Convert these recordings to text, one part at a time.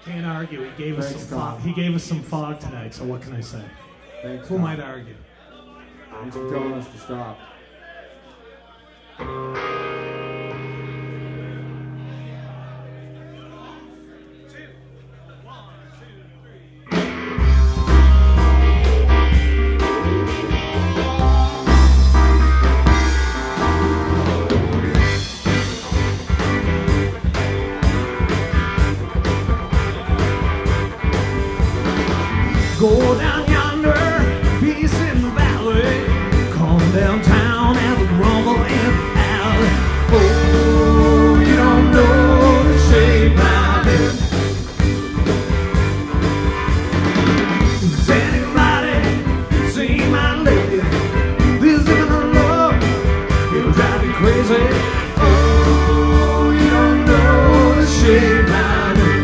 Can't argue. He gave us some fog. He gave us some fog tonight. So what can I say? Thanks, Who might argue? Thanks for telling us to stop. Go down yonder, peace in the valley. Come downtown and the rumbling alley. Oh, you don't know the shape I'm in. Does anybody see my lady? This isn't a love, it'll drive you crazy. Oh, you don't know the shape I'm in.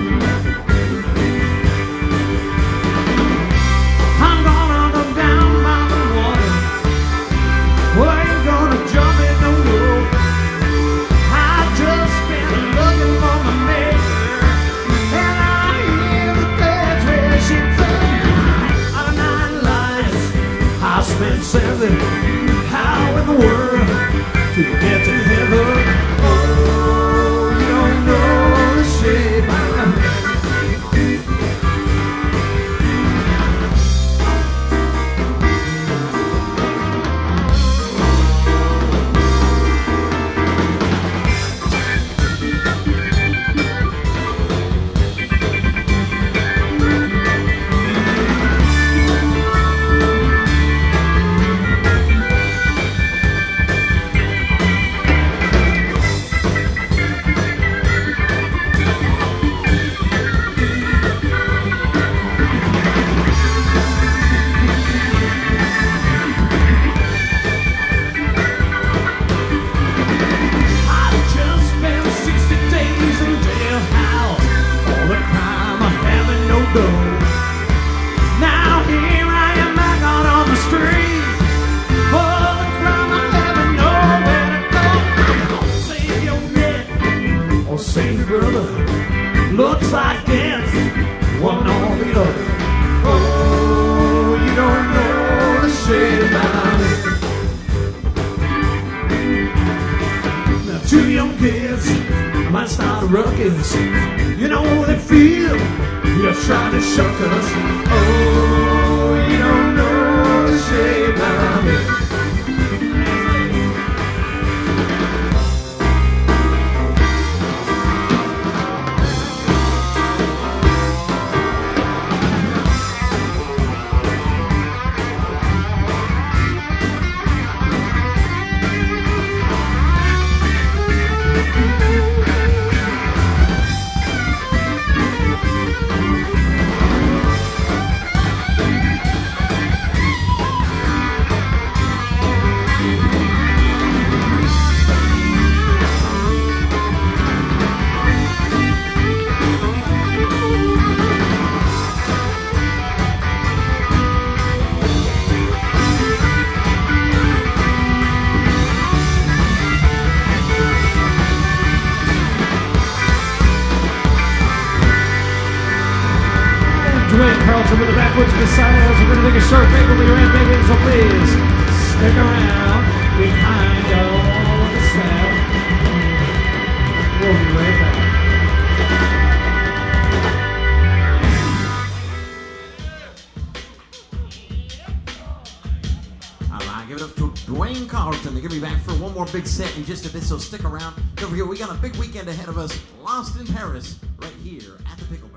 How in the world do you get to heaven? Oh, you don't know the shape I'm in. Now here I am back out on the street, full of crime, I haven't nowhere to go. Save your neck, or save your brother. Looks like death, one or the other. Oh, you don't know the shape I'm in. Now two young kids might start a ruckus. You know they feel you're trying to shock us. Oh, you don't know the shape I'm in. Dwayne Carlton with the Backwoods Messiahs. We're going to take a short break. We'll be right back, so please stick around behind all the staff. We'll be right back. All right, give it up to Dwayne Carlton. They're going to be back for one more big set in just a bit, so stick around. Don't forget, we got a big weekend ahead of us. Lost in Paris, right here at the Pickle.